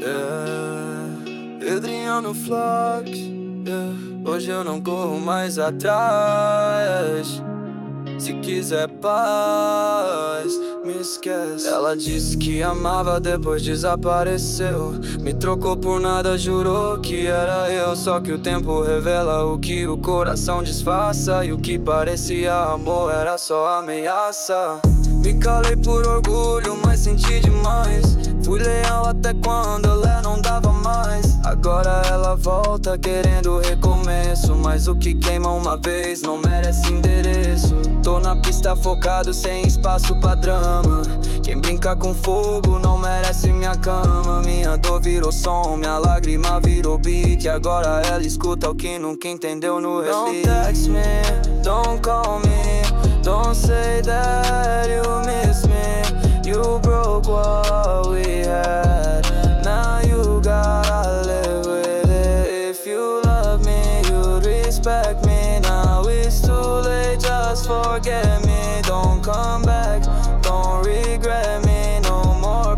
Adriano Flux, hoje eu não corro mais atrás. Se quiser paz, me esquece. Ela disse que amava, depois desapareceu. Me trocou por nada, jurou que era eu. Só que o tempo revela o que o coração disfarça. E o que parecia amor era só ameaça. Me calei por orgulho, mas senti demais. Fui leal até quando ela não dava mais. Agora ela volta querendo recomeço. Mas o que queima uma vez não merece endereço. Tô na pista focado, sem espaço pra drama. Quem brinca com fogo não merece minha cama. Minha dor virou som, minha lágrima virou beat. Agora ela escuta o que nunca entendeu no refrão. Don't text me, don't call me, don't say that you miss me. You broke what we had, now you gotta live with it. If you love me, you'd respect me. Now it's too late, just forget me. Don't come back, don't regret me. No more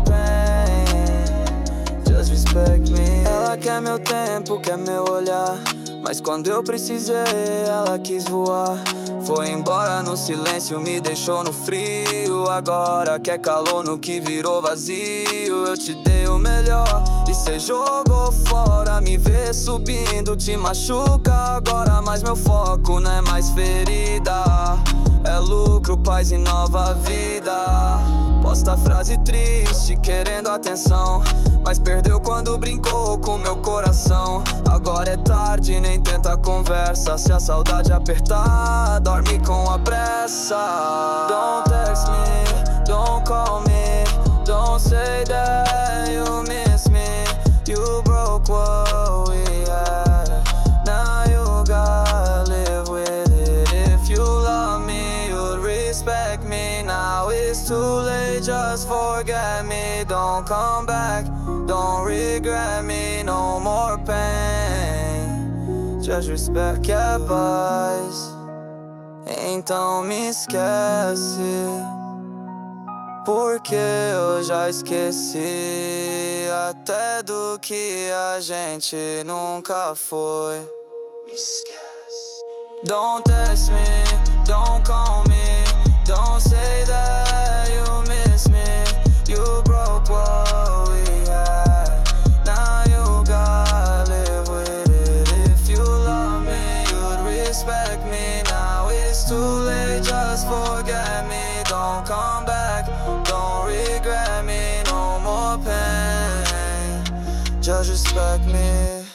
pain, just respect me. Ela quer meu tempo, quer meu olhar, mas quando eu precisei, ela quis voar. Foi embora no silêncio, me deixou no frio. Agora quer calor no que virou vazio. Eu te dei o melhor e cê jogou fora. Me ver subindo te machuca agora, mas meu foco não é mais ferida. É lucro, paz e nova vida. Posta frase triste, querendo atenção, mas perdeu quando brincou com meu coração. Agora é tarde, nem tenta conversa. Se a saudade apertar, dorme com a pressa. Don't text me, don't call me, don't say that you miss me. You broke what we had, now you gotta live with it. If you love me, you'd respect me. Now it's too late, just forget me. Don't come back, don't regret me. No more pain, just respect. Quer paz, então me esquece, porque eu já esqueci até do que a gente nunca foi. Me esquece. Don't text me, don't call me, don't say that you miss me. You broke what we had, now you gotta live with it. If you love me, you'd respect me. Now it's too late, just forget me. Don't come back, don't regret me. No more pain, just respect me.